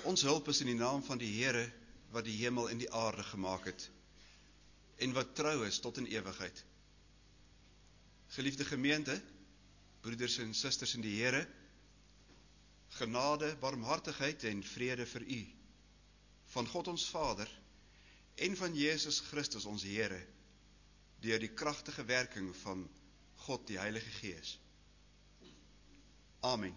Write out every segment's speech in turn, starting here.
Ons hulp is in die naam van die Here, wat die hemel en die aarde gemaak het, en wat trou is tot in ewigheid. Geliefde gemeente, broeders en susters in die Here, genade, barmhartigheid en vrede vir u, van God ons Vader, en van Jesus Christus ons Here, deur die kragtige werking van God die Heilige Gees. Amen.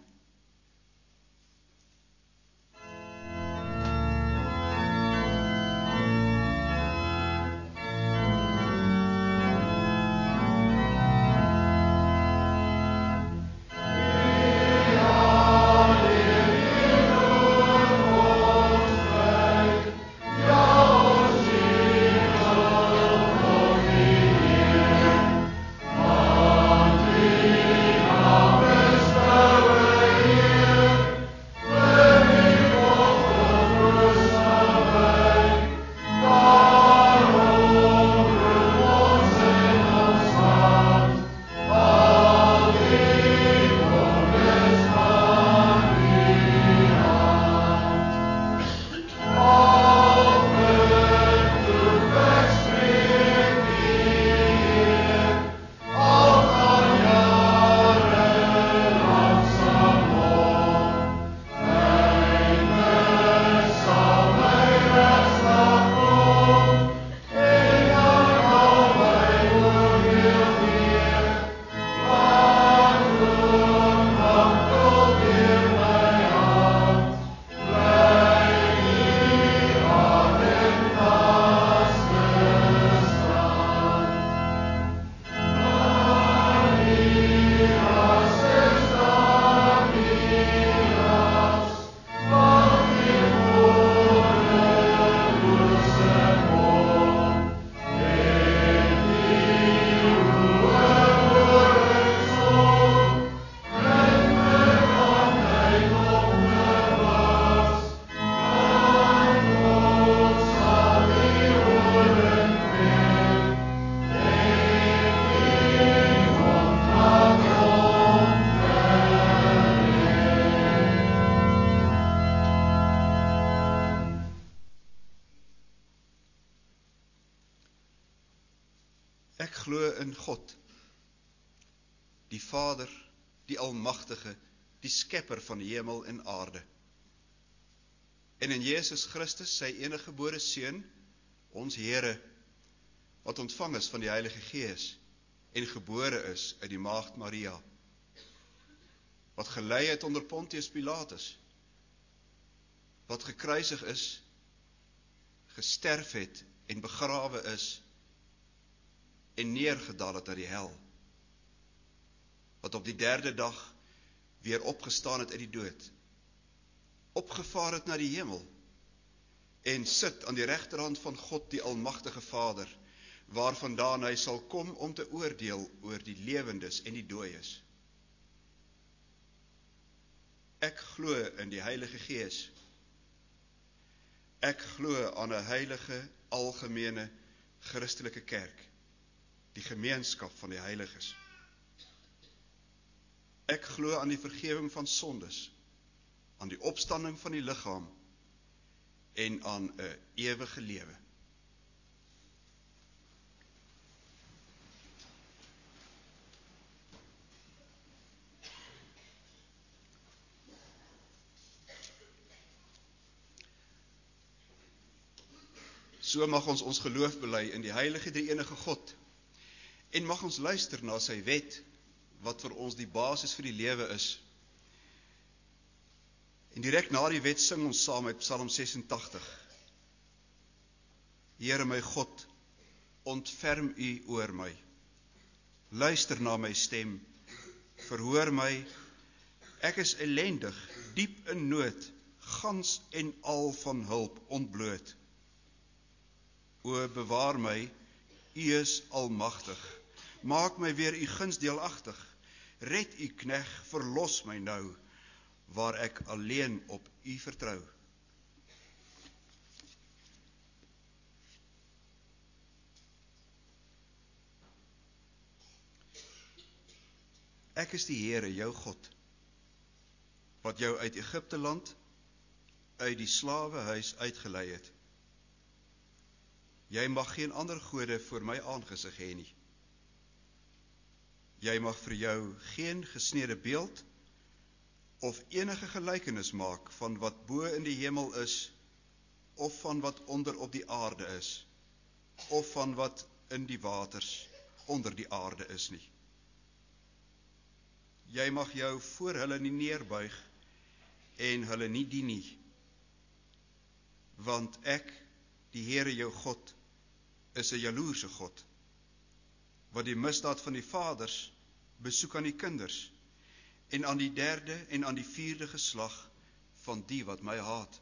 Ek glo in God, die Vader, die Almagtige, die Skepper van die hemel en aarde. En in Jesus Christus, sy eniggebore Seun, ons Here, wat ontvang is van die Heilige Gees en gebore is uit die maagd Maria, wat gelei het onder Pontius Pilatus, wat gekruisig is, gesterf het en begrawe is, en neergedaal het na die hel, wat op die 3de dag weer opgestaan het uit die dood, opgevaar het na die hemel, en sit aan die regterhand van God die Almagtige Vader, waarvandaan hy sal kom om te oordeel oor die lewendes en die dooies. Ek glo in die Heilige Gees. Ek glo aan 'n heilige, algemene, Christelike kerk, die gemeenskap van die heiliges. Ek glo aan die vergifnis van sondes, aan die opstanding van die liggaam en aan 'n ewige lewe. So mag ons geloof bely in die heilige drie-enige God, en mag ons luister na sy wet, wat vir ons die basis vir die lewe is. En direk na die wet sing ons saam met Psalm 86. Here my God, ontferm u oor my. Luister na my stem, verhoor my, ek is ellendig, diep in nood, gans en al van hulp ontbloot. O, bewaar my, u is almagtig, maak my weer u guns deelagtig, red u knegg, verlos my nou, waar ek alleen op u vertrou. Ek is die Here, jou God, wat jou uit Egipte land, uit die slawehuis uitgelei het. Jy mag geen ander gode voor my aangesig hê nie. Jy mag vir jou geen gesnede beeld of enige gelykenis maak van wat bo in die hemel is, of van wat onder op die aarde is, of van wat in die waters onder die aarde is nie. Jy mag jou voor hulle nie neerbuig en hulle nie dien nie, want ek, die Here jou God, is 'n jaloerse God, wat die misdaad van die vaders besoek aan die kinders, en aan die derde en aan die vierde geslag van die wat my haat.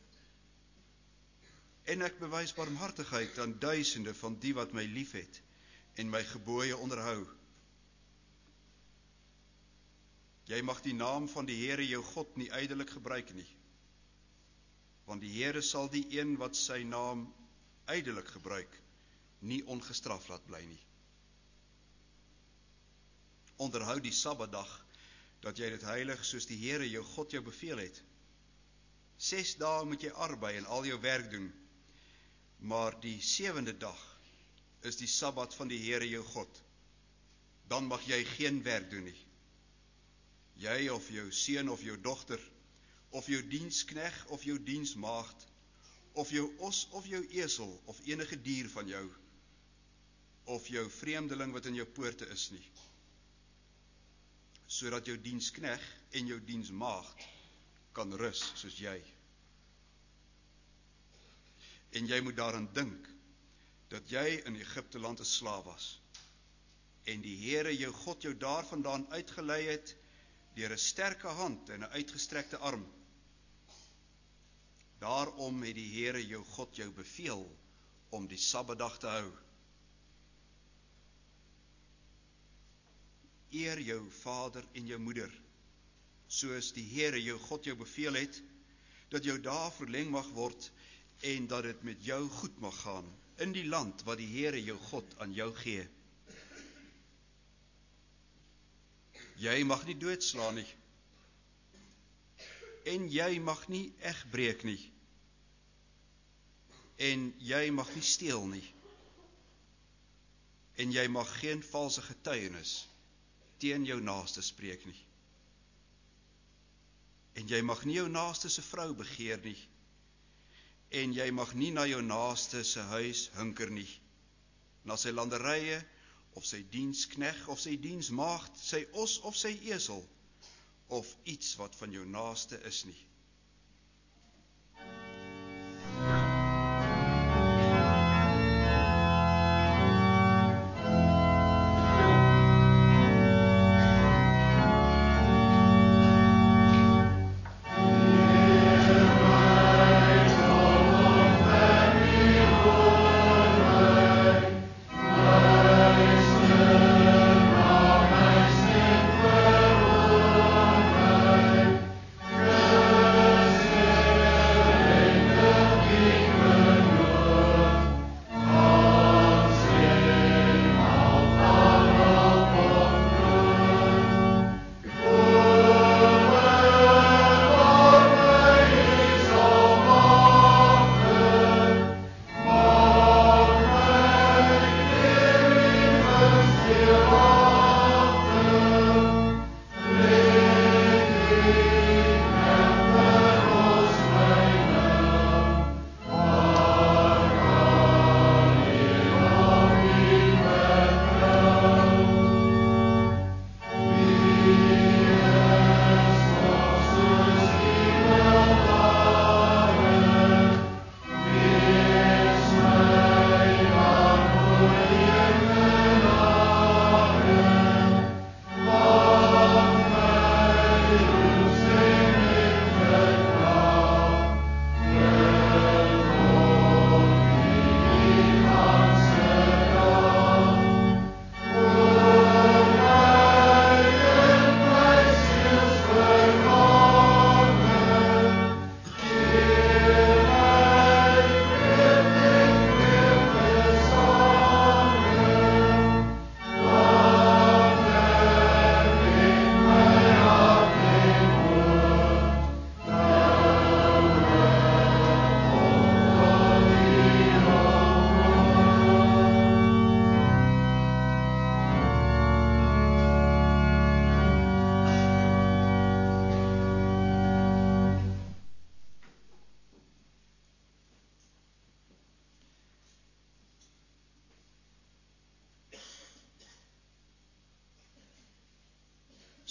En ek bewys barmhartigheid aan duisende van die wat my liefhet en my gebooie onderhou. Jy mag die naam van die Here jou God nie ydelik gebruik nie, want die Here sal die een wat sy naam ydelik gebruik, nie ongestraf laat bly nie. Onderhou die Sabbatdag, dat jy dit heilig soos die Here jou God jou beveel het. 6 dae moet jy arbei en al jou werk doen, maar die 7de dag is die Sabbat van die Here jou God. Dan mag jy geen werk doen nie. Jy of jou seun of jou dogter, of jou dienskneg of jou diensmaagd, of jou os of jou esel, of enige dier van jou, of jou vreemdeling wat in jou poorte is nie, sodat jou dienskneg en jou diensmaagd kan rus soos jy. En jy moet daaraan dink, dat jy in Egipte land 'n slaaf was, en die Here jou God jou daarvandaan uitgelei het, deur 'n sterke hand en 'n uitgestrekte arm. Daarom het die Here jou God jou beveel om die Sabbatdag te hou. Eer jou vader en jou moeder, soos die Here jou God jou beveel het, dat jou dae verleng mag word, en dat dit met jou goed mag gaan, in die land wat die Here jou God aan jou gee. Jy mag nie doodslaan nie, en jy mag nie egbreek nie, en jy mag nie steel nie, en jy mag geen valse getuienis teen jou naaste spreek nie, en jy mag nie jou naaste se vrou begeer nie, en jy mag nie na jou naaste se huis hinker nie, na sy landerye, of sy dienskneg, of sy diensmaagd, sy os of sy esel, of iets wat van jou naaste is nie.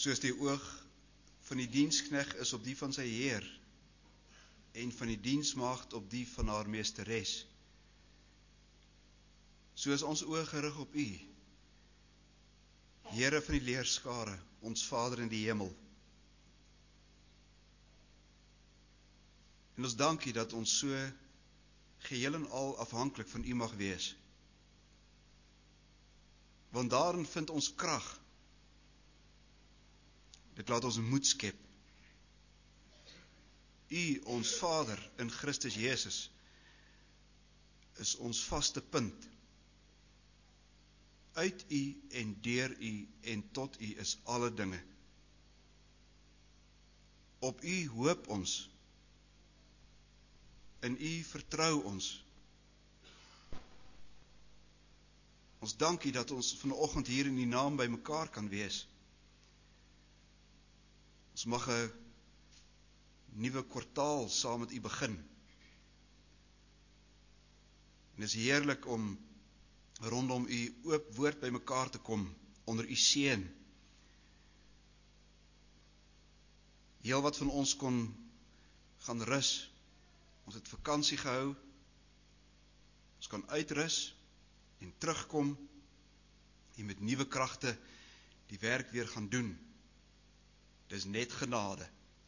soos die oog van die dienskneg is op die van sy heer, en van die diensmaagd op die van haar meesteres. So is ons oë gerig op U, Here van die leerskare, ons Vader in die hemel. En ons dank U dat ons so geheel en al afhanklik van U mag wees. Want daarin vind ons krag. Dit laat ons moed skep. U, ons Vader in Christus Jesus, is ons vaste punt. Uit U en deur U en tot U is alle dinge. Op U hoop ons. In U vertrou ons. Ons dank U dat ons vanoggend hier in U naam by mekaar kan wees. Ons mag 'n nuwe kwartaal saam met U begin. En dit is heerlik om rondom U oop woord by mekaar te kom, onder U seën. Heel wat van ons kon gaan rus. Ons het vakansie gehou. Ons kan uitrus en terugkom en met nuwe kragte die werk weer gaan doen. Dis net genade.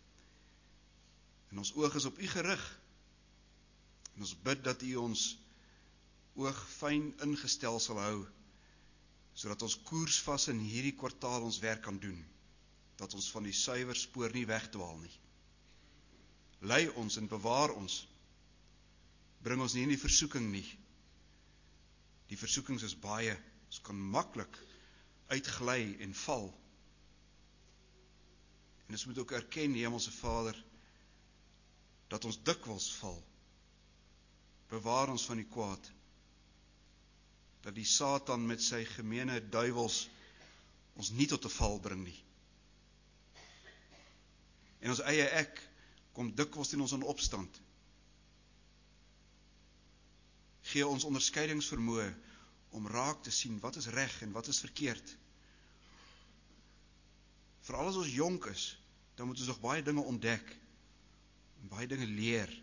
En ons oog is op U gerig. En ons bid dat U ons oog fyn ingestel sal hou, sodat ons koersvas in hierdie kwartaal ons werk kan doen, dat ons van die suiwer spoor nie wegdwaal nie. Lei ons en bewaar ons, bring ons nie in die versoeking nie. Die versoekings is baie, ons kan maklik uitgly en val. En ons moet ook erken, Hemelse Vader, dat ons dikwels val. Bewaar ons van die kwaad. Dat die Satan met sy gemeene duiwels ons nie tot 'n val bring nie. En ons eie ek kom dikwels in ons in opstand. Gee ons onderskeidingsvermoë om raak te sien wat is reg en wat is verkeerd. Veral as ons jonk is, dan moet ons nog baie dinge ontdek en baie dinge leer.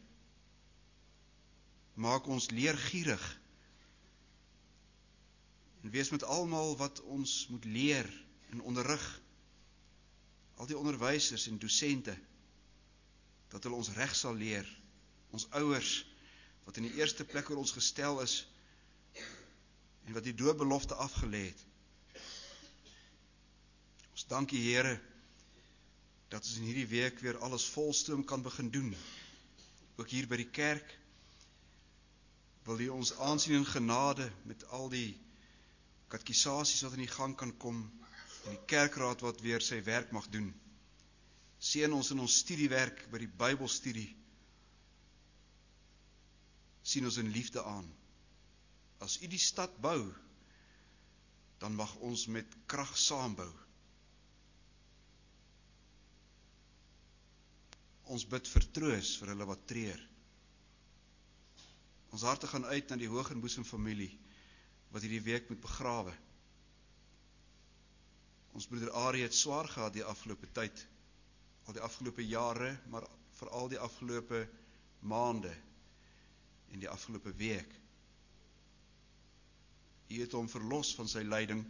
Maak ons leergierig en wees met almal wat ons moet leer en onderrig, al die onderwysers en dosente, dat hulle ons reg sal leer, ons ouers, wat in die eerste plek oor ons gestel is, en wat die doopbelofte afgelê het. Ons dank U, Here, dat ons in hierdie week weer alles volstroom kan begin doen. Ook hier by die kerk, wil U ons aansien in genade met al die katekisasies wat in die gang kan kom, en die kerkraad wat weer sy werk mag doen. Seën ons in ons studiewerk by die Bybelstudie. Sien ons in liefde aan. As U die stad bou, dan mag ons met krag saambou. Ons bid vir troos vir hulle wat treur. Ons harte gaan uit na die Hoogenboesem familie, wat hierdie week moet begrawe. Ons broeder Arie het swaar gehad die afgelope tyd, al die afgelope jare, maar veral die afgelope maande en die afgelope week. U het hom verlos van sy lyding,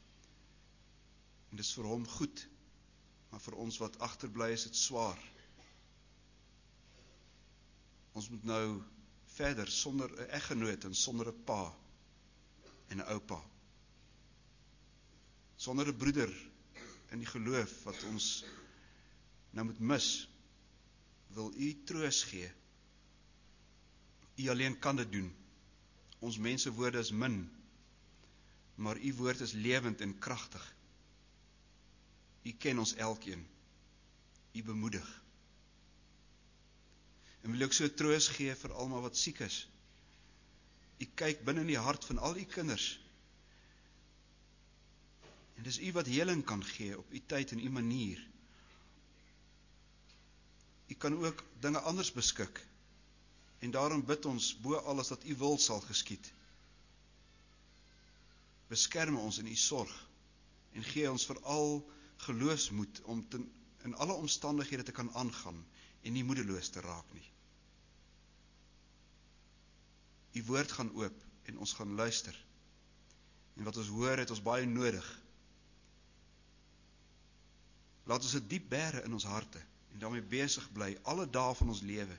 en dis vir hom goed, maar vir ons wat agterbly is dit swaar. Ons moet nou verder sonder 'n eggenoot en sonder 'n pa en 'n oupa. Sonder 'n broeder in die geloof wat ons nou moet mis, wil U troos gee. U alleen kan dit doen. Ons mense woorde is min, maar U woord is lewend en kragtig. U ken ons elkeen. U bemoedig. En wil ek so troos gee vir almal wat siek is. U kyk binne in die hart van al U kinders. En dis U wat heling kan gee op U tyd en U manier. U kan ook dinge anders beskik. En daarom bid ons bo alles dat U wil sal geskied. Beskerm ons in U sorg en gee ons veral geloofsmoed om in alle omstandighede te kan aangaan en nie moedeloos te raak nie. U woord gaan oop en ons gaan luister. En wat ons hoor het ons baie nodig. Laat ons dit diep bære in ons harte en daarmee besig bly alle dae van ons lewe.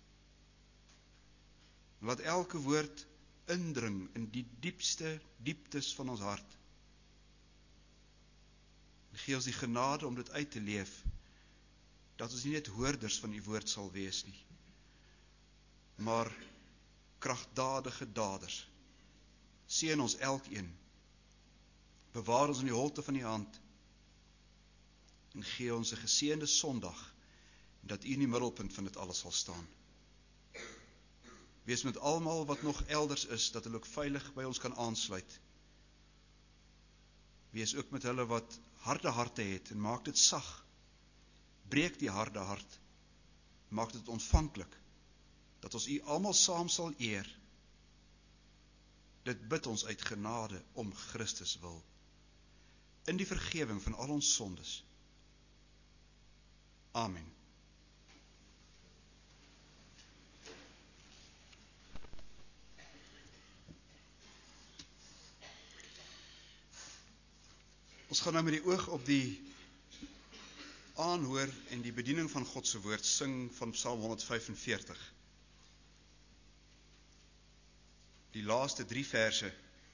Laat elke woord indring in die diepste dieptes van ons hart. En gee ons die genade om dit uit te leef, dat ons nie net hoorders van die woord sal wees nie, maar kragtdadige daders. Seën ons elkeen, bewaar ons in die holte van die hand, en gee ons 'n geseënde Sondag, dat U in die middelpunt van dit alles sal staan. Wees met almal wat nog elders is, dat hulle ook veilig by ons kan aansluit. Wees ook met hulle wat harde harte het, en maak dit sag. Breek die harde hart, maak dit ontvanklik, dat ons U almal saam sal eer. Dit bid ons uit genade om Christus wil, in die vergewing van al ons sondes. Amen. Ons gaan nou met die oog op die aanhoor en die bediening van God se woord sing van Psalm 145. Die laaste 3 verse.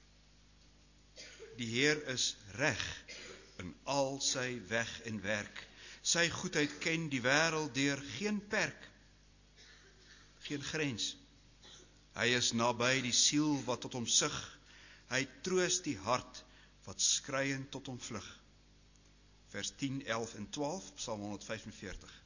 Die Heer is reg in al sy weg en werk. Sy goedheid ken die wêreld deur geen perk, geen grens. Hy is naby die siel wat tot hom sug. Hy troos die hart wat skreiend tot hom vlug. Vers 10, 11 en 12, Psalm 145.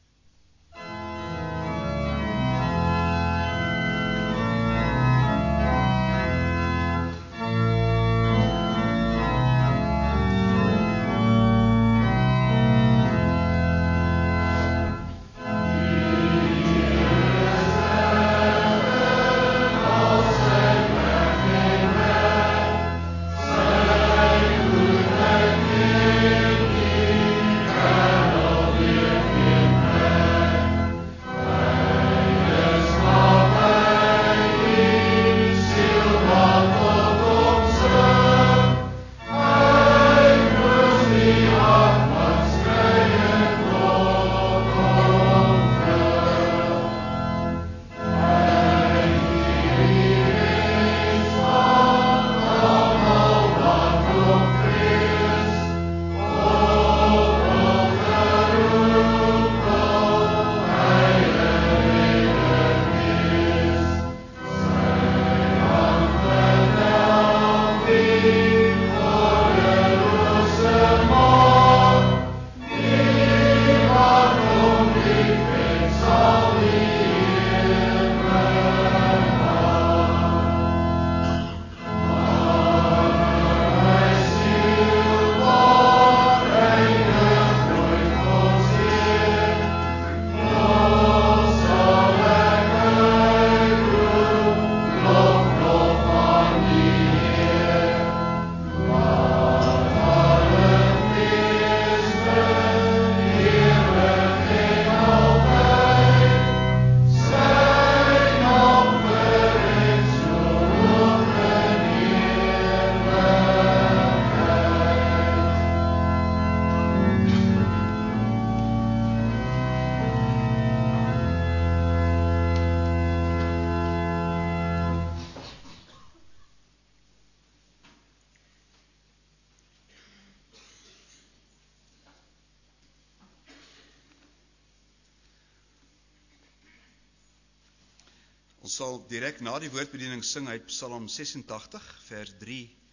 Ons sal direk na die woordbediening sing uit Psalm 86, vers 3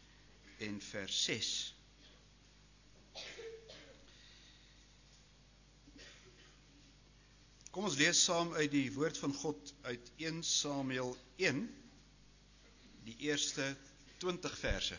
en vers 6. Kom ons lees saam uit die woord van God uit 1 Samuel 1, die eerste 20 verse.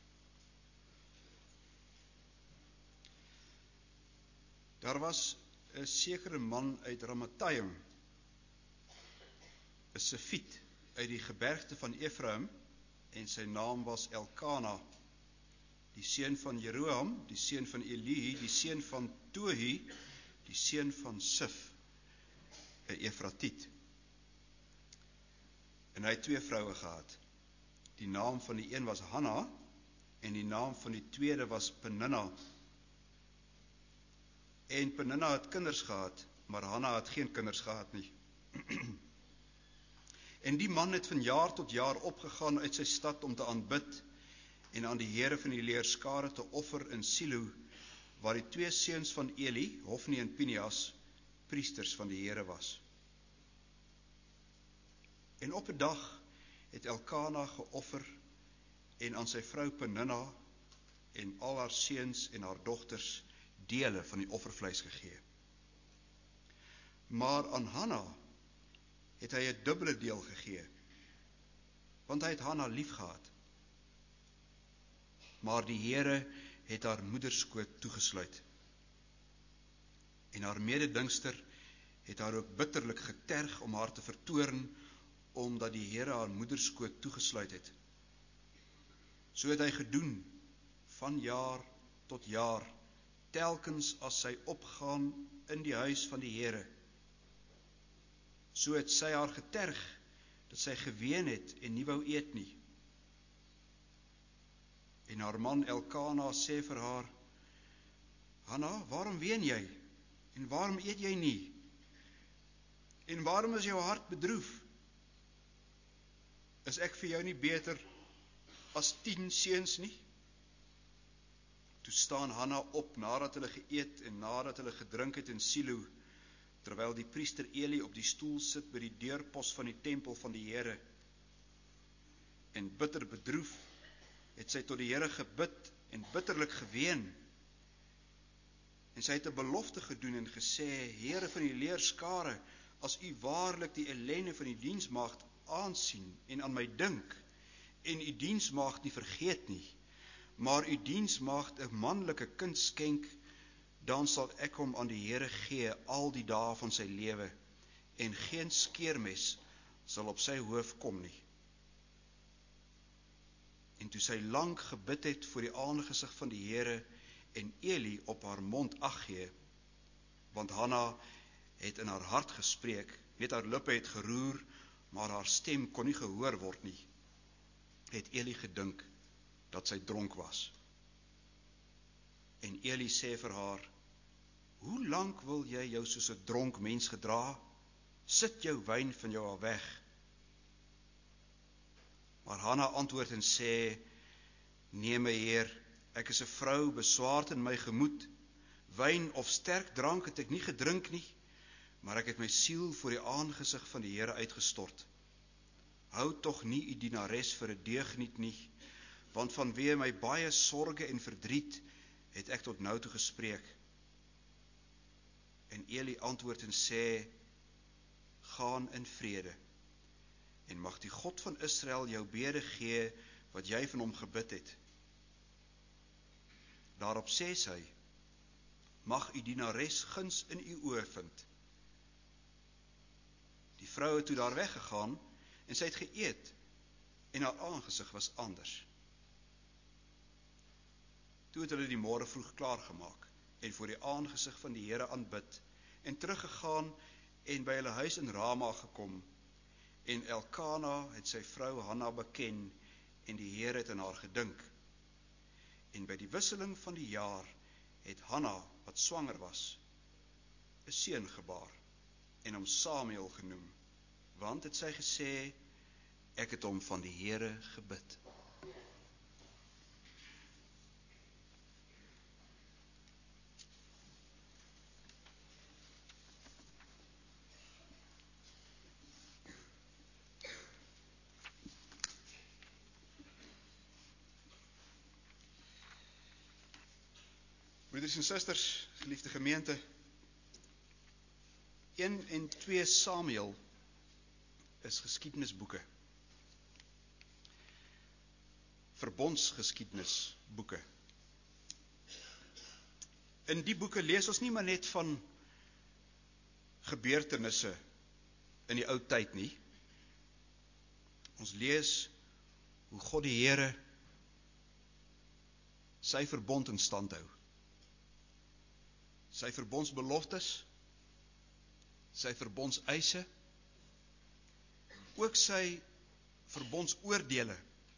Daar was 'n sekere man uit Ramathaim, 'n Sefiet uit die gebergte van Efraim, en sy naam was Elkana, die seun van Jeroham, die seun van Elihu, die seun van Tohi, die seun van Sif, 'n Efratiet. En hy het 2 vroue gehad. Die naam van die een was Hanna, en die naam van die tweede was Peninna. En Peninna het kinders gehad, maar Hanna het geen kinders gehad nie. En die man het van jaar tot jaar opgegaan uit sy stad om te aanbid en aan die Here van die leerskare te offer in Silo, waar die 2 seuns van Eli, Hofni en Pinias, priesters van die Here was. En op 'n dag het Elkana geoffer en aan sy vrou Peninna en al haar seuns en haar dogters dele van die offervleis gegee. Maar aan Hanna het hy 'n dubbele deel gegee, want hy het Hanna lief gehad. Maar die Here het haar moederskoot toegesluit. En haar mededingster het haar ook bitterlik geterg om haar te vertoorn, omdat die Here haar moederskoot toegesluit het. So het hy gedoen, van jaar tot jaar, telkens as sy opgaan in die huis van die Here. So het sy haar geterg, dat sy geween het en nie wou eet nie. En haar man Elkana sê vir haar: Hanna, waarom ween jy? En waarom eet jy nie? En waarom is jou hart bedroef? Is ek vir jou nie beter as 10 seuns nie? Toe staan Hanna op nadat hulle geëet en nadat hulle gedrink het in Silo, terwyl die priester Eli op die stoel sit by die deurpos van die tempel van die Here. En bitter bedroef het sy tot die Here gebid en bitterlik geween. En sy het 'n belofte gedoen en gesê: Here van die leerskare, as u waarlik die ellende van die diensmaagd aansien en aan my dink, en u diensmaagd nie vergeet nie, maar u diensmaagd 'n manlike kind skenk, dan sal ek hom aan die Here gee al die dae van sy lewe, en geen skeermes sal op sy hoof kom nie. En toe sy lank gebid het voor die aangesig van die Here en Eli op haar mond ag gee, want Hanna het in haar hart gespreek, net haar lippe het geroer, maar haar stem kon nie gehoor word nie, het Eli gedink dat sy dronk was. En Eli sê vir haar: Hoe lank wil jy jou soos 'n dronk mens gedra? Sit jou wyn van jou af weg. Maar Hanna antwoord en sê: Nee, my Heer, ek is 'n vrou beswaard in my gemoed. Wyn of sterk drank het ek nie gedrink nie, maar ek het my siel voor die aangesig van die Here uitgestort. Hou tog nie u dienares vir 'n deugniet nie, want vanweë my baie sorge en verdriet het ek tot nou toe gespreek. En Eli antwoord en sê: Gaan in vrede, en mag die God van Israel jou bede gee wat jy van hom gebid het. Daarop sê sy: Mag u dienares guns in u oë vind. Die vrou het toe daar weggegaan en sy het geëet en haar aangesig was anders. Toe het hulle die môre vroeg klaargemaak en voor die aangesig van die Here aanbid en teruggegaan en by hulle huis in Rama gekom. En Elkana het sy vrou Hanna beken en die Here het aan haar gedink. En by die wisseling van die jaar het Hanna, wat swanger was, 'n seun gebaar en hom Samuel genoem, want het sy gesê: Ek het hom van die Here gebid. Broeders en susters, geliefde gemeente, 1 en 2 Samuel is geskiedenisboeke. Verbondsgeskiedenisboeke. In die boeke lees ons nie maar net van gebeurtenisse in die ou tyd nie. Ons lees hoe God die Here sy verbond in stand hou. Sy verbondsbeloftes, sy verbondseise, ook sy verbondsoordele.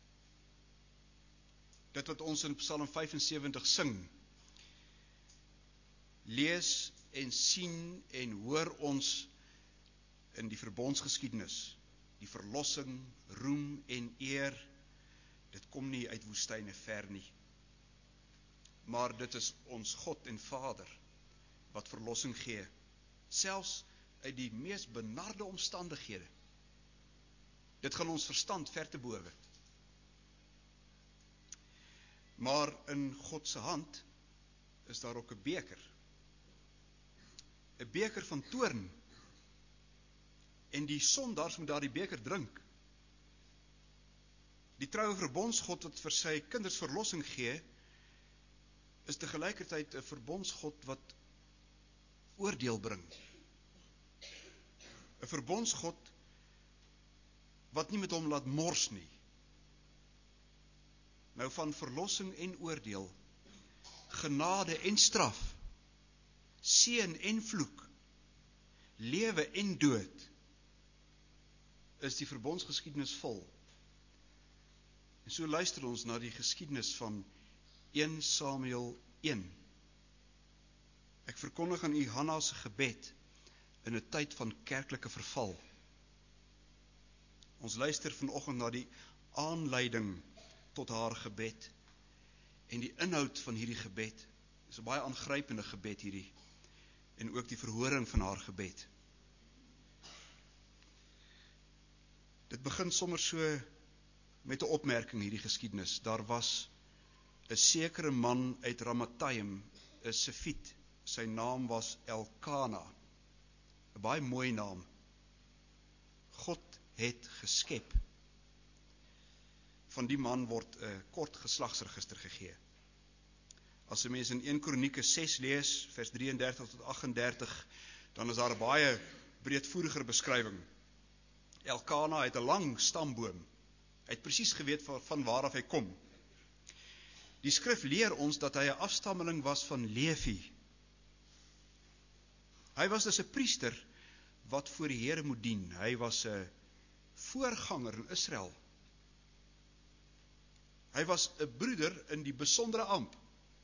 Dit wat ons in Psalm 75 sing, lees en sien en hoor ons in die verbondsgeskiedenis. Die verlossing, roem en eer, dit kom nie uit woestyne ver nie. Maar dit is ons God en Vader wat verlossing gee, selfs uit die mees benarde omstandighede. Dit gaan ons verstand ver te bowe. Maar in God se hand is daar ook 'n beker. 'n Beker van toorn. En die sondaars moet daardie beker drink. Die troue verbondsgod wat vir sy kinders verlossing gee, is te gelykertyd 'n verbondsgod wat oordeel bring. 'n Verbondsgod wat nie met hom laat mors nie. Nou van verlossing en oordeel, genade en straf, seën en vloek, lewe en dood, is die verbondsgeskiedenis vol. En so luister ons na die geskiedenis van 1 Samuel 1. Ek verkondig aan u Hanna se gebed in 'n tyd van kerklike verval. Ons luister vanoggend na die aanleiding tot haar gebed en die inhoud van hierdie gebed. Dis 'n baie aangrypende gebed hierdie, en ook die verhoring van haar gebed. Dit begin sommer so met 'n opmerking hierdie geskiedenis. Daar was 'n sekere man uit Ramathaim, 'n Sefiet. Sy naam was Elkana. 'n baie mooi naam. God het geskep. Van die man word 'n kort geslagsregister gegee. As 'n mens in 1 Kronieke 6 lees, vers 33 tot 38, dan is daar 'n baie breedvoeriger beskrywing. Elkana het 'n lang stamboom. Hy het presies geweet van waar af hy kom. Die skrif leer ons dat hy 'n afstammeling was van Levi. Hy was dus 'n priester wat voor die Here moet dien. Hy was 'n voorganger in Israel. Hy was 'n broeder in die besondere amp.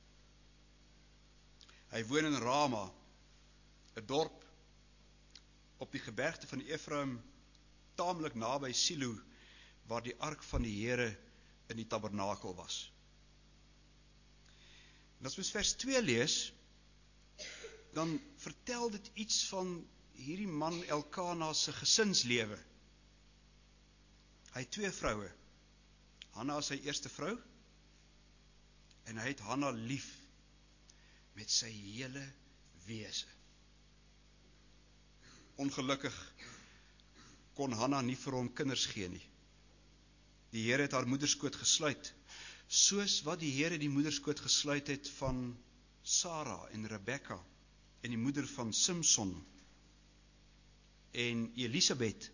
Hy woon in Rama, 'n dorp op die gebergte van Efraim, taamlik naby Silo, waar die ark van die Here in die tabernakel was. En as ons vers 2 lees, dan vertel dit iets van hierdie man Elkana se gesinslewe. Hy het 2 vroue. Hanna is sy eerste vrou, en hy het Hanna lief met sy hele wese. Ongelukkig kon Hanna nie vir hom kinders gee nie. Die Here het haar moederskoot gesluit, soos wat die Here die moederskoot gesluit het van Sara en Rebekka, en die moeder van Simson en Elisabeth.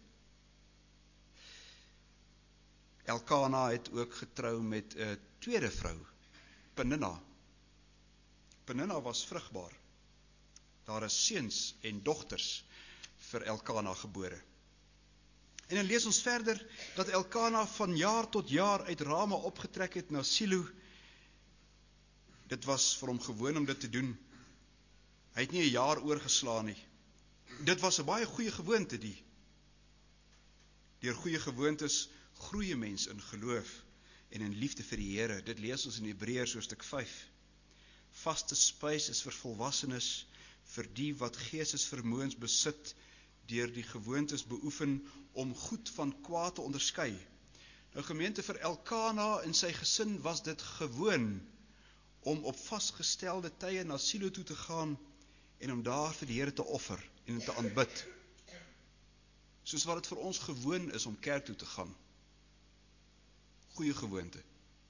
Elkana het ook getrou met 'n tweede vrou, Peninna. Peninna was vrugbaar. Daar is seuns en dogters vir Elkana gebore. En dan lees ons verder dat Elkana van jaar tot jaar uit Rama opgetrek het na Silo. Dit was vir hom gewoon om dit te doen. Hy het nie 'n jaar oorgeslaan nie. Dit was 'n baie goeie gewoonte die. Deur goeie gewoontes groei 'n mens in geloof en in liefde vir die Here. Dit lees ons in Hebreërs hoofstuk 5. Vaste spys is vir volwassenes, vir die wat geestesvermoëns besit, deur die gewoontes beoefen om goed van kwaad te onderskei. Nou gemeente, vir Elkana en sy gesin was dit gewoon om op vasgestelde tye na Silo toe te gaan en om daar vir die Here te offer en te aanbid. Soos wat dit vir ons gewoon is om kerk toe te gaan. Goeie gewoonte.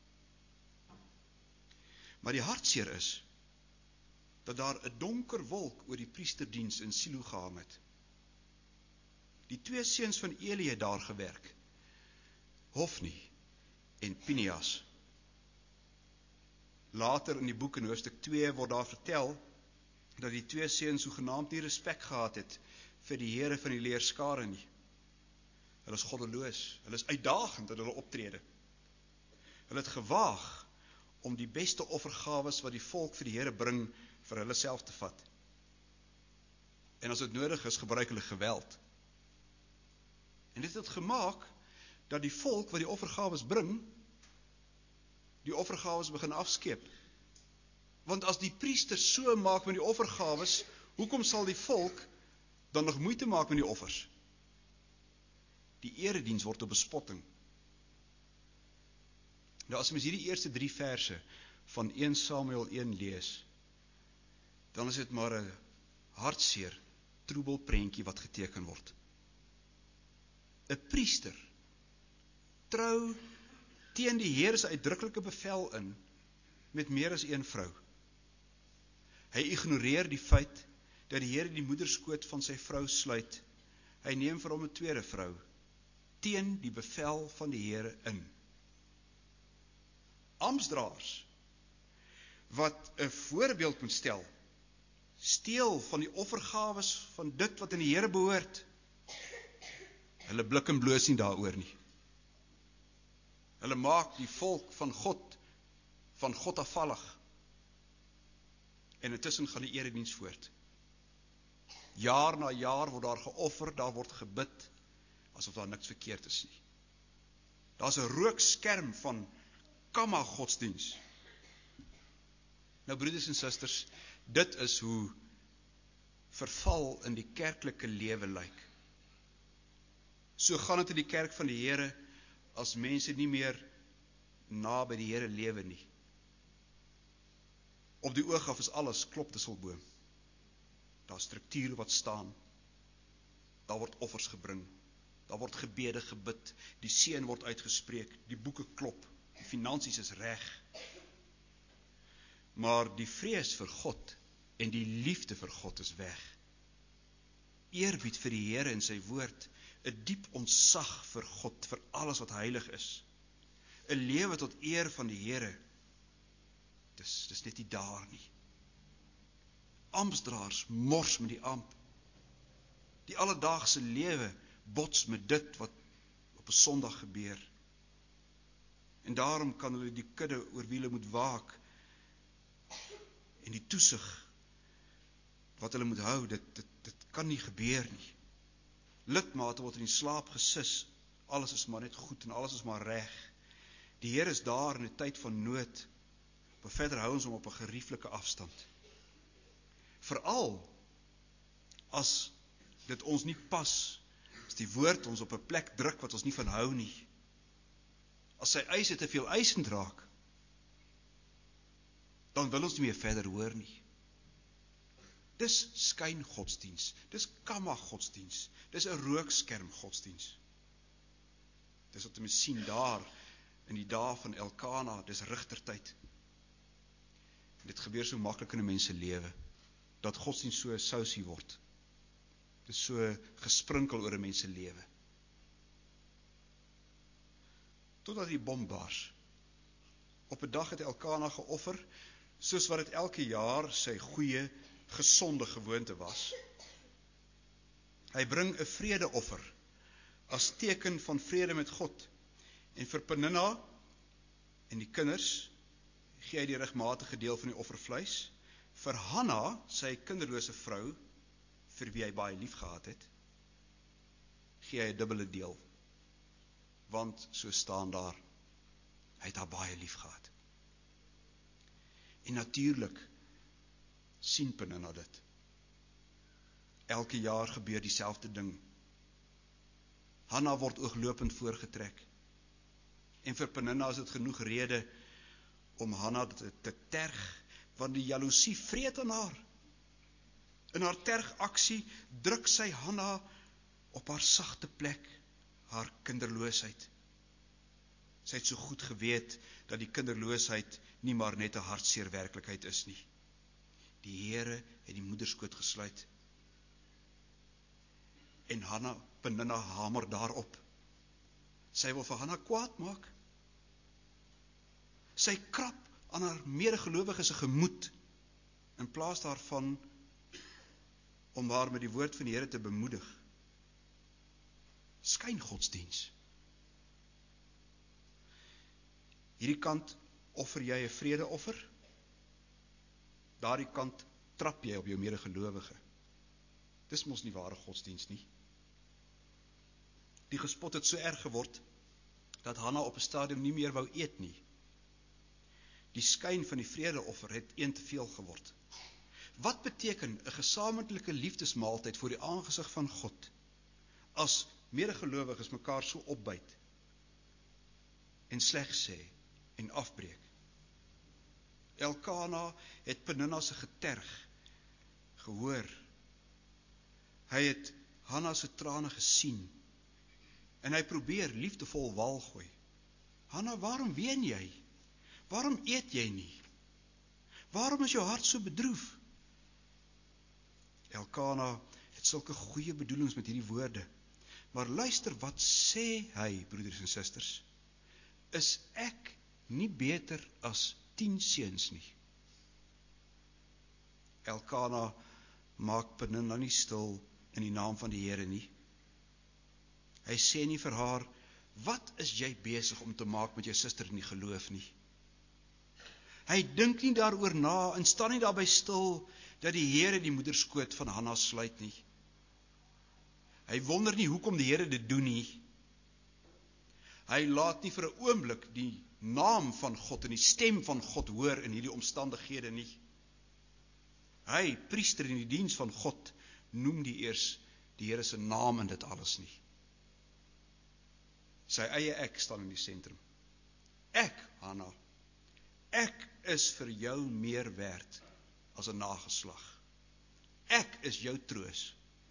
Maar die hartseer is dat daar 'n donker wolk oor die priesterdiens in Silo gehang het. Die 2 seuns van Eli het daar gewerk. Hofni en Pinias. Later in die boek in hoofstuk 2 word daar vertel dat die 2 seuns sogenaamd nie respek gehad het vir die Here van die leerskare nie. Hulle is goddeloos, hulle is uitdagend in hulle optrede. Hulle het gewaag om die beste offergawes wat die volk vir die Here bring, vir hulle self te vat. En as dit nodig is, gebruik hulle geweld. En dit het gemaak dat die volk wat die offergawes bring, die offergawes begin afskeep. Want as die priesters so maak met die offergawes, hoekom sal die volk dan nog moeite maak met die offers? Die erediens word 'n bespotting. Nou as mens hierdie eerste 3 verse van 1 Samuel 1 lees, dan is dit maar 'n hartseer troebelprentjie wat geteken word. 'n Priester trou teen die Here se uitdruklike bevel in met meer as 1 vrou. Hy ignoreer die feit dat die Here die moederskoot van sy vrou sluit. Hy neem vir hom 'n tweede vrou teen die bevel van die Here in. Amptdraers wat 'n voorbeeld moet stel, steel van die offergawes van dit wat aan die Here behoort. Hulle blik en bloos nie daaroor nie. Hulle maak die volk van God afvallig. En intussen gaan die erediens voort. Jaar na jaar word daar geoffer, daar word gebid, asof daar niks verkeerd is nie. Daar's 'n rookskerm van kamma godsdiens. Nou broeders en susters, dit is hoe verval in die kerklike lewe lyk. So gaan dit in die kerk van die Here, as mense nie meer na by die Here lewe nie. Op die oog af is alles klopdisselboom. Daar is strukture wat staan. Daar word offers gebring. Daar word gebede gebid. Die seën word uitgespreek. Die boeke klop. Die finansies is reg. Maar die vrees vir God en die liefde vir God is weg. Eerbied vir die Here en sy woord. 'n diep ontzag vir God, vir alles wat heilig is. 'n lewe tot eer van die Here. Dis net nie daar nie. Amptdraers mors met die amp. Die alledaagse lewe bots met dit wat op 'n Sondag gebeur. En daarom kan hulle die kudde oor wie hulle moet waak en die toesig wat hulle moet hou, dit kan nie gebeur nie. Lidmate word in die slaap gesis, alles is maar net goed en alles is maar reg. Die Here is daar in 'n tyd van nood, maar verder hou ons hom op 'n gerieflike afstand. Veral as dit ons nie pas, as die woord ons op 'n plek druk wat ons nie van hou nie. As sy eise te veel eisend raak, dan wil ons nie meer verder hoor nie. Dis skyngodsdiens, dis kamma godsdiens, dis 'n rookskerm godsdiens. Dis wat ons sien daar in die dae van Elkana, dis rigtertyd. Dit gebeur so maklik in 'n mens se lewe, dat godsdiens so 'n sousie word. Dis so gesprinkel oor 'n mens se lewe. Totdat die bom bars. Op 'n dag het Elkana geoffer, soos wat dit elke jaar sy goeie, gesonde gewoonte was. Hy bring 'n vredeoffer as teken van vrede met God. En vir Peninna en die kinders gee hy die regmatige deel van die offervleis. Vir Hanna, sy kinderlose vrou, vir wie hy baie lief gehad het, gee hy 'n dubbele deel. Want so staan daar, hy het haar baie lief gehad. En natuurlik sien Peninna dit. Elke jaar gebeur dieselfde ding. Hanna word ooglopend voorgetrek. En vir Peninna is dit genoeg rede om Hanna te terg, want die jaloesie vreet aan haar. In haar tergaksie druk sy Hanna op haar sagte plek, haar kinderloosheid. Sy het so goed geweet dat die kinderloosheid nie maar net 'n hartseer werklikheid is nie. Die Here het die moederskoot gesluit. En Hanna Peninnah hamer daarop. Sy wil vir Hanna kwaad maak. Sy krap aan haar medegelowige se gemoed, in plaas daarvan om haar met die woord van die Here te bemoedig. Skyngodsdiens. Hierdie kant offer jy 'n vredeoffer, daardie kant trap jy op jou medegelowige. Dis mos nie ware godsdiens nie. Die gespot het so erg geword, dat Hanna op 'n stadium nie meer wou eet nie. Die skyn van die vredeoffer het een te veel geword. Wat beteken 'n gesamentlike liefdesmaaltyd voor die aangesig van God, as medegelowiges mekaar so opbyt, en sleg sê, en afbreek? Elkana het Peninnah se geterg gehoor. Hy het Hanna se trane gesien, en hy probeer liefdevol wal gooi. Hanna, waarom ween jy? Waarom eet jy nie? Waarom is jou hart so bedroef? Elkana het sulke goeie bedoelings met hierdie woorde, maar luister wat sê hy, broeders en susters. Is ek nie beter as 10 seuns nie? Elkana maak Peninnah nie stil in die naam van die Here nie. Hy sê nie vir haar, wat is jy besig om te maak met jou suster in die geloof nie? Hy dink nie daaroor na en staan nie daarby stil dat die Here die moederskoot van Hanna sluit nie. Hy wonder nie hoekom die Here dit doen nie. Hy laat nie vir 'n oomblik die naam van God en die stem van God hoor in hierdie omstandighede nie. Hy, priester in die diens van God, noem die eers die Here se naam in dit alles nie. Sy eie ek staan in die sentrum. Ek, Hanna, ek is vir jou meer werd as 'n nageslag. Ek is jou troos.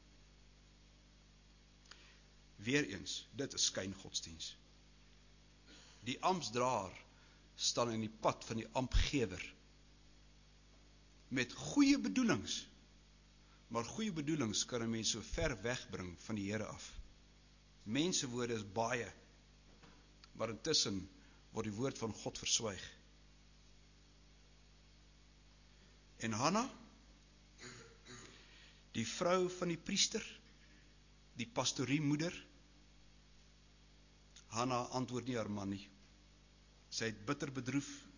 Weereens, dit is skyngodsdiens. Die amptsdraer staan in die pad van die amptgewer, met goeie bedoelings, maar goeie bedoelings kan 'n mens so ver wegbring van die Here af. Mensewoorde is baie, maar intussen word die woord van God verswyg. En Hanna, die vrou van die priester, die pastoriemoeder, Hanna antwoord nie haar man nie. Sy het bitter bedroef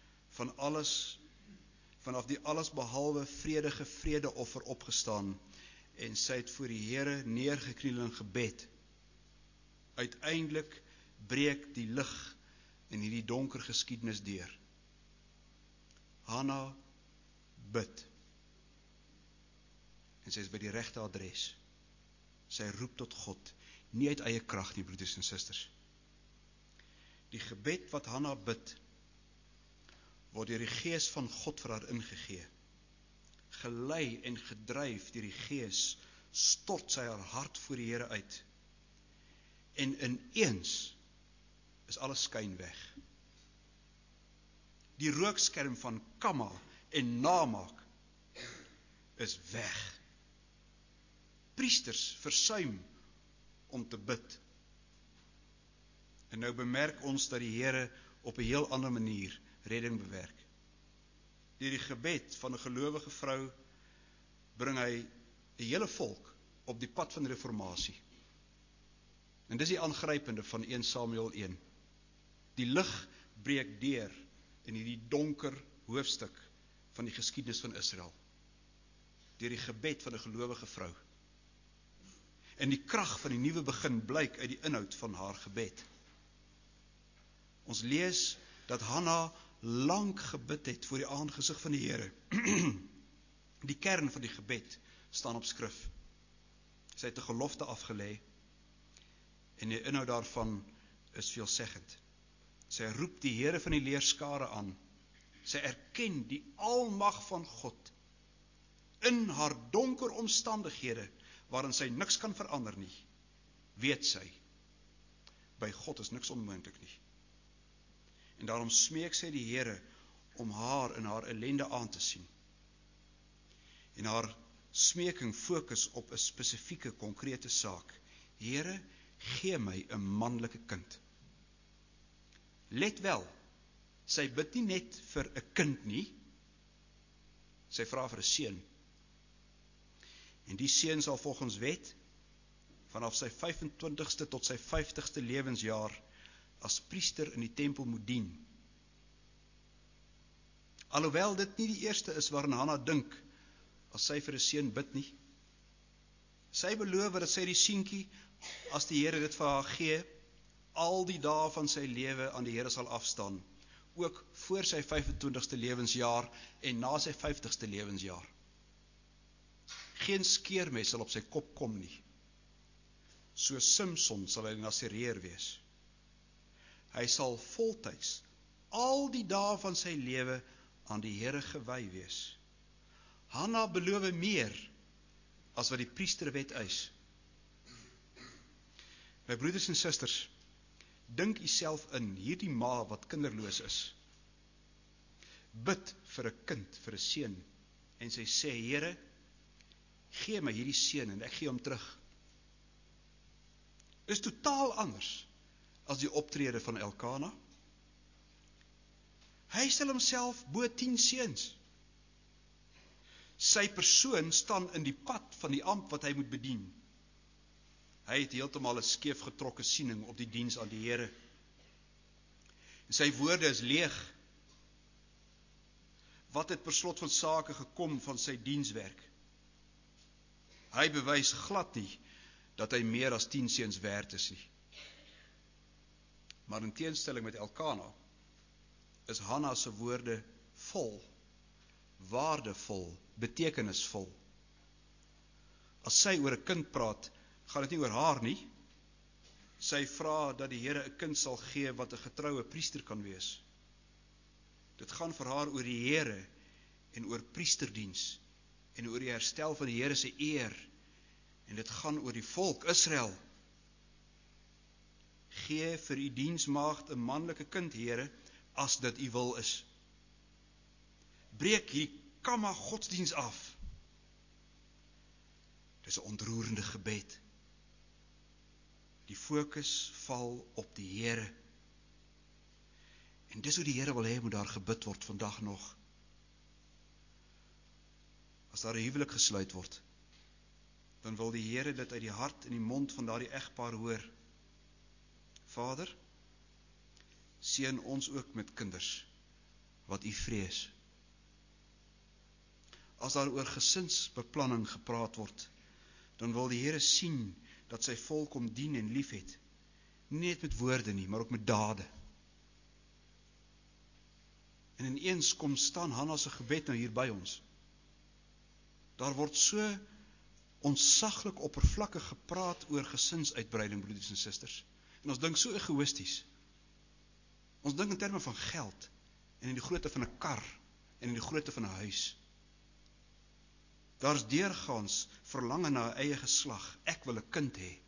vanaf die alles behalwe vredige vredeoffer opgestaan, en sy het voor die Here neergekniel in gebed. Uiteindelik breek die lig in hierdie donker geskiedenis deur. Hanna bid. En sy is by die regte adres. Sy roep tot God, nie uit eie krag nie, broeders en susters. Die gebed wat Hanna bid, word deur die Gees van God vir haar ingegee. Gelei en gedryf deur die Gees, stort sy haar hart voor die Here uit. En ineens is alles skyn weg. Die rookskerm van kamma en namaak is weg. Priesters versuim om te bid. En nou bemerk ons dat die Here op 'n heel ander manier redding bewerk. Deur die gebed van 'n gelowige vrou bring hy 'n hele volk op die pad van reformatie. En dis die aangrypende van 1 Samuel 1. Die lig breek deur in hierdie donker hoofstuk van die geskiedenis van Israel. Deur die gebed van 'n gelowige vrou. En die krag van die nuwe begin blyk uit die inhoud van haar gebed. Ons lees dat Hanna lank gebid het voor die aangesig van die Here. Die kern van die gebed staan op skrif. Sy het 'n gelofte afgelê, en die inhoud daarvan is veelzeggend. Sy roep die Here van die leerskare aan. Sy erken die almag van God in haar donker omstandighede, waarin sy niks kan verander nie. Weet sy, by God is niks onmoontlik nie. En daarom smeek sy die Here om haar in haar ellende aan te sien. En haar smeking fokus op 'n spesifieke, konkrete saak, Here, gee my 'n manlike kind. Let wel, sy bid nie net vir 'n kind nie, sy vra vir 'n seun. En die seun sal volgens wet, vanaf sy 25ste tot sy 50ste lewensjaar, as priester in die tempel moet dien. Alhoewel dit nie die eerste is waarin Hanna dink, as sy vir 'n seun bid nie. Sy beloof dat sy die seentjie, as die Here dit vir haar gee, al die dae van sy lewe aan die Here sal afstaan, ook voor sy 25ste lewensjaar en na sy 50ste lewensjaar. Geen skeermes sal op sy kop kom nie. So Simson sal hy Nasareër wees. Hy sal voltyds al die dae van sy lewe aan die Here gewy wees. Hanna beloof meer as wat die priesterwet eis. My broeders en susters, dink u self in hierdie ma wat kinderloos is. Bid vir 'n kind, vir 'n seun, en sy sê, Here, gee my hierdie seun en ek gee hom terug. Is totaal anders as die optrede van Elkana. Hy stel homself bo 10 seuns. Sy persoon staan in die pad van die ampt wat hy moet bedien. Hy het heeltemal 'n skeef getrokke siening op die diens aan die Here. En sy woorde is leeg. Wat het per slot van sake gekom van sy dienswerk? Hy bewys glad nie dat hy meer as 10 seuns werd is nie. Maar in teenstelling met Elkana, is Hanna se woorde vol, waardevol, betekenisvol. As sy oor 'n kind praat, gaan dit nie oor haar nie. Sy vra dat die Here 'n kind sal gee wat 'n getroue priester kan wees. Dit gaan vir haar oor die Here en oor priesterdiens en oor die herstel van die Here se eer. En dit gaan oor die volk Israel. Gee vir u diensmaagd 'n manlike kind, Here, as dit u wil is. Breek hierdie kamma godsdiens af. Dis 'n ontroerende gebed. Die fokus val op die Here. En dis hoe die Here wil hê moet daar gebid word vandag nog. As daar 'n huwelik gesluit word, dan wil die Here dit uit die hart en die mond van daardie egpaar hoor. Vader, seën ons ook met kinders wat u vrees. As daar oor gesinsbeplanning gepraat word, dan wil die Here sien dat sy volk hom dien en liefhet. Nie net met woorde nie, maar ook met dade. En ineens kom staan Hanna se gebed nou hier by ons. Daar word so ontsaglik oppervlakkig gepraat oor gesinsuitbreiding, broeders en susters. En ons dink so egoïsties. Ons dink in terme van geld, en in die grootte van 'n kar, en in die grootte van 'n huis. Daar's deurgaans verlange na 'n eie geslag. Ek wil 'n kind hê.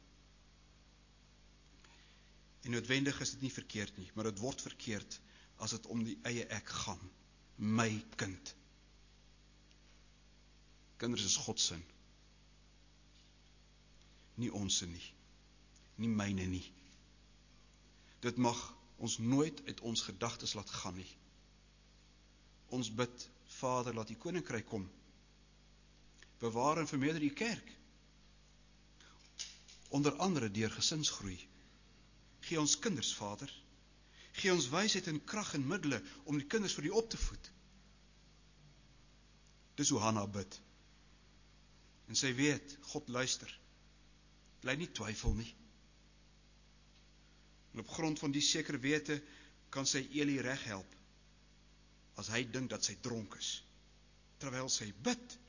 En noodwendig is dit nie verkeerd nie, maar dit word verkeerd as dit om die eie ek gaan. My kind. Kinders is God se. Nie ons nie. Nie myne nie. Dit mag ons nooit uit ons gedagtes laat gaan nie. Ons bid, Vader, laat u koninkryk kom. Bewaar en vermeerder u kerk. Onder andere deur gesinsgroei. Gee ons kinders, Vader. Gee ons wysheid en krag en middele om die kinders vir u op te voed. Dis hoe Hanna bid. En sy weet, God luister. Bly nie twyfel nie. En op grond van die sekere wete kan sy Eli reg help as hy dink dat sy dronk is, terwyl sy bid.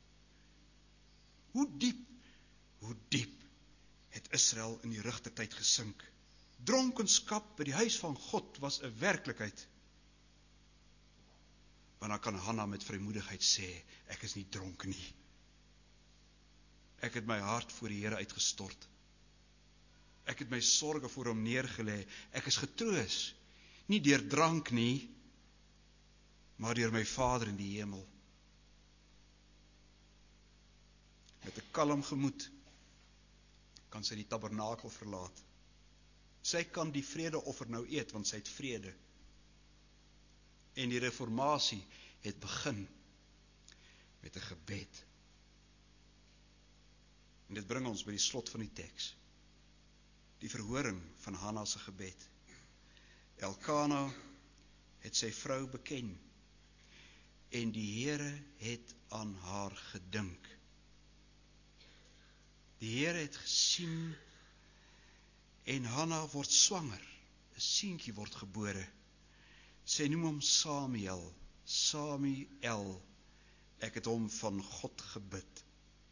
Hoe diep het Israel in die rigtertyd gesink. Dronkenskap by die huis van God was 'n werklikheid. Want dan kan Hanna met vrymoedigheid sê, ek is nie dronk nie. Ek het my hart voor die Here uitgestort. Ek het my sorge voor hom neergelê. Ek is getroos, nie deur drank nie, maar deur my Vader in die hemel. Met 'n kalm gemoed kan sy die tabernakel verlaat. Sy kan die vredeoffer nou eet, want sy het vrede. En die reformatie het begin met 'n gebed. En dit bring ons by die slot van die teks. Die verhoring van Hanna se gebed. Elkana het sy vrou beken en die Here het aan haar gedink. Die Here het gesien en Hanna word swanger. 'n Seentjie word gebore. Sy noem hom Samuel. Samuel. Ek het hom van God gebid.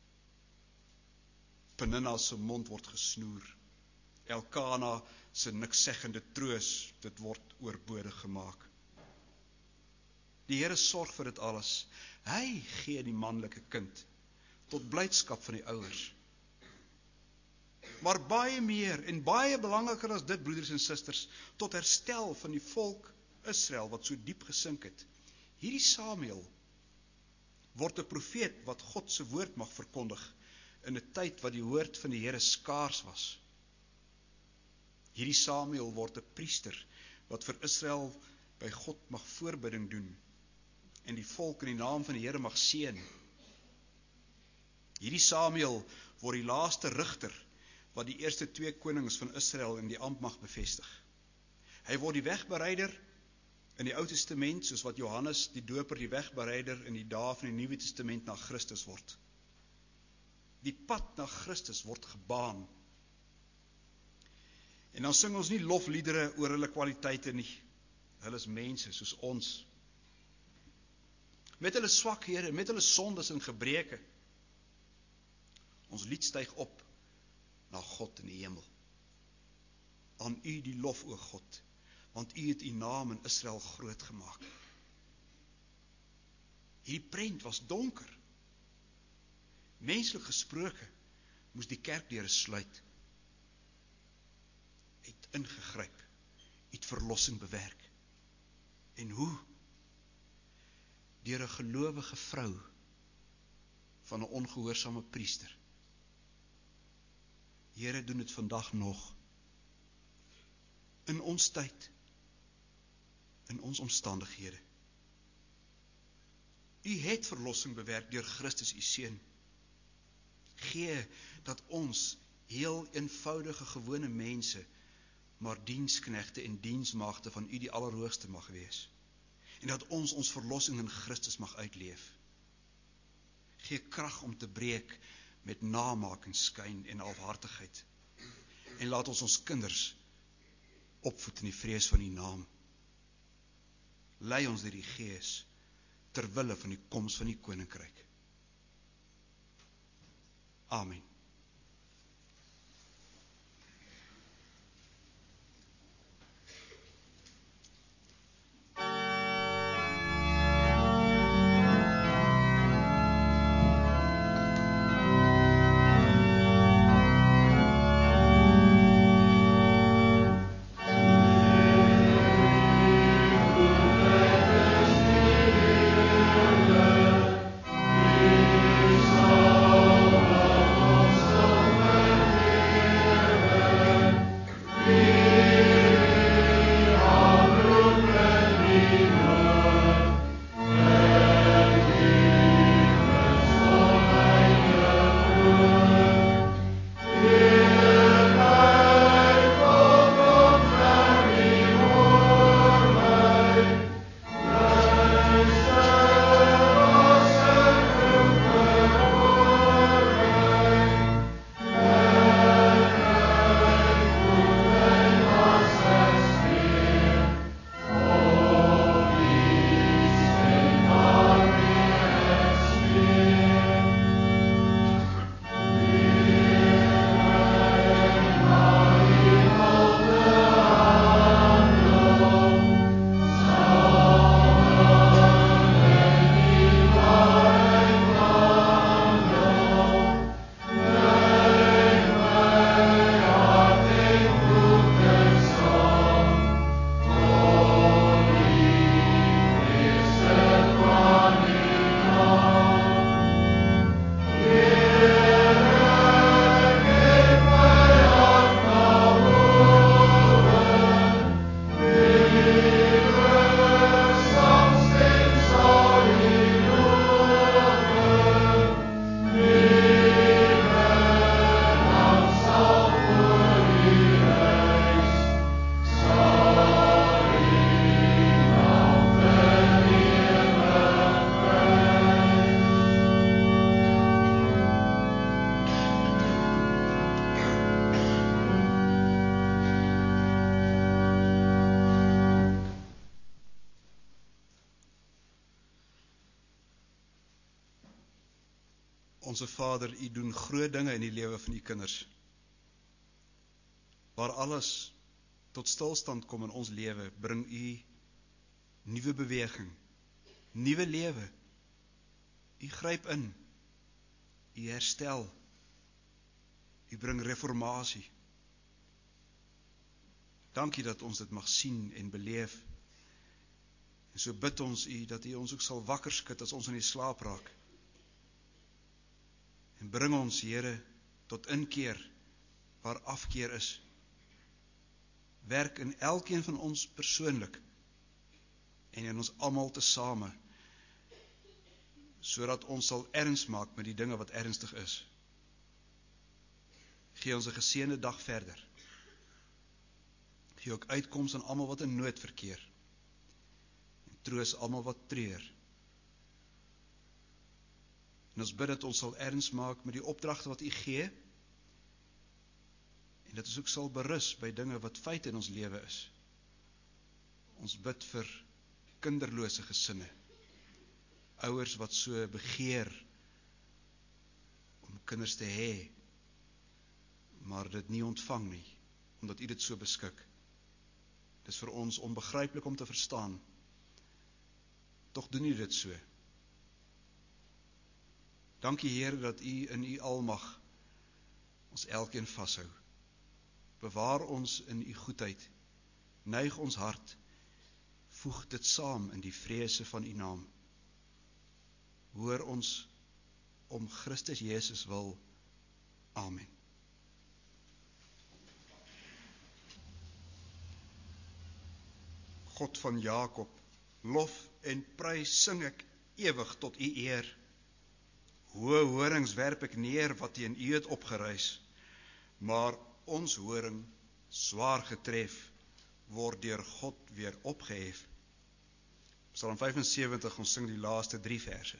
Peninna se mond word gesnoer. Elkana se nikszeggende troos, dit word oorbodig gemaak. Die Here sorg vir dit alles. Hy gee die manlike kind tot blydskap van die ouers. Maar baie meer en baie belangriker as dit, broeders en susters, tot herstel van die volk Israel wat so diep gesink het. Hierdie Samuel word 'n profeet wat God se woord mag verkondig in 'n tyd wat die woord van die Here skaars was. Hierdie Samuel word 'n priester wat vir Israel by God mag voorbidding doen en die volk in die naam van die Here mag seën. Hierdie Samuel word die laaste rigter wat die eerste 2 konings van Israel in die ampt mag bevestig. Hy word die wegbereider in die Ou Testament, soos wat Johannes die Doper die wegbereider in die dae van die Nuwe Testament na Christus word. Die pad na Christus word gebaan. En dan sing ons nie lofliedere oor hulle kwaliteite nie. Hulle is mense soos ons. Met hulle swakhede, met hulle sondes en gebreke. Ons lied styg op na God in die hemel. Aan U die lof, o God, want U het U naam in Israel groot gemaak. Hierdie prent was donker. Menslik gesproke moes die kerkdeure sluit. Het ingegryp, het verlossing bewerk. En hoe? Deur 'n gelowige vrou van 'n ongehoorsame priester. Here doen dit vandag nog. In ons tyd, in ons omstandighede. U het verlossing bewerk deur Christus U seun. Gee dat ons heel eenvoudige gewone mense, maar diensknegte en diensmaagde van U die Allerhoogste mag wees. En dat ons verlossing in Christus mag uitleef. Gee krag om te breek met namaak en skyn en halfhartigheid. En laat ons kinders opvoed in die vrees van U naam. Lei ons deur die Gees ter wille van die koms van U koninkryk. Amen. Onse Vader, U doen groot dinge in die lewe van U kinders. Waar alles tot stilstand kom in ons lewe, bring U nuwe beweging, nuwe lewe. U gryp in, U herstel, U bring reformatie. Dankie dat ons dit mag sien en beleef. En so bid ons U dat U ons ook sal wakker skud as ons in die slaap raak. En bring ons, Here, tot inkeer waar afkeer is. Werk in elkeen van ons persoonlik en in ons almal tesame, sodat ons sal erns maak met die dinge wat ernstig is. Gee ons 'n geseënde dag verder. Gee ook uitkoms aan almal wat in nood verkeer. En troos almal wat treur. En ons bid dat ons sal erns maak met die opdragte wat U gee, en dat ons ook sal berus by dinge wat feite in ons lewe is. Ons bid vir kinderlose gesinne, ouers wat so begeer om kinders te hê, maar dit nie ontvang nie, omdat U dit so beskik. Dit is vir ons onbegryplik om te verstaan. Tog doen U dit so. Dankie, Here, dat U in U almag ons elkeen vashou. Bewaar ons in U goedheid. Neig ons hart. Voeg dit saam in die vrese van U naam. Hoor ons om Christus Jesus wil. Amen. God van Jakob, lof en prys sing ek ewig tot U eer. Hoë horings werp ek neer wat teen U het opgereis, maar ons horing, swaar getref, word deur God weer opgehef. Psalm 75, ons sing die laaste 3 verse.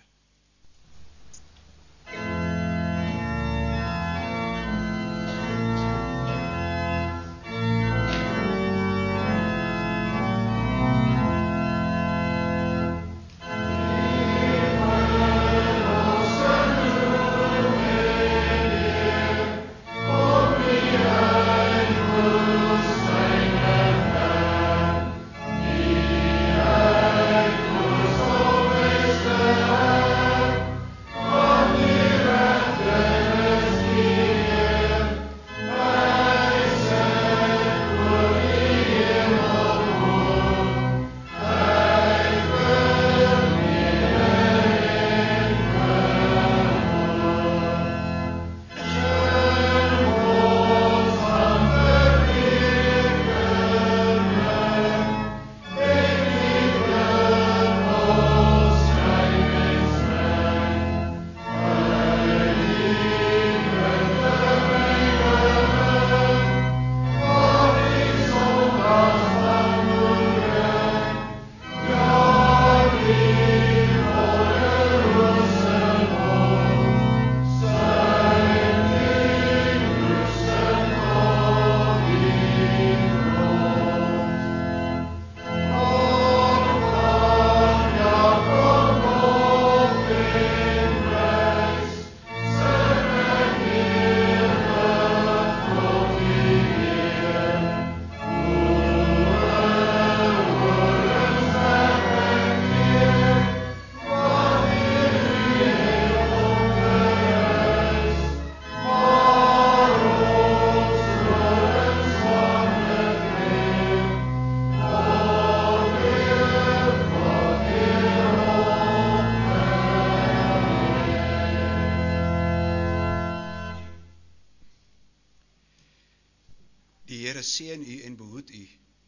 Die Here seën u en behoed u.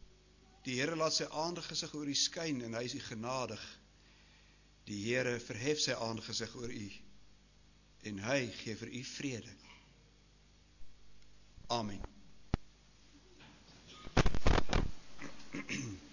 Die Here laat sy aangesig oor u skyn en hy is u genadig. Die Here verhef sy aangesig oor u en hy gee vir u vrede. Amen.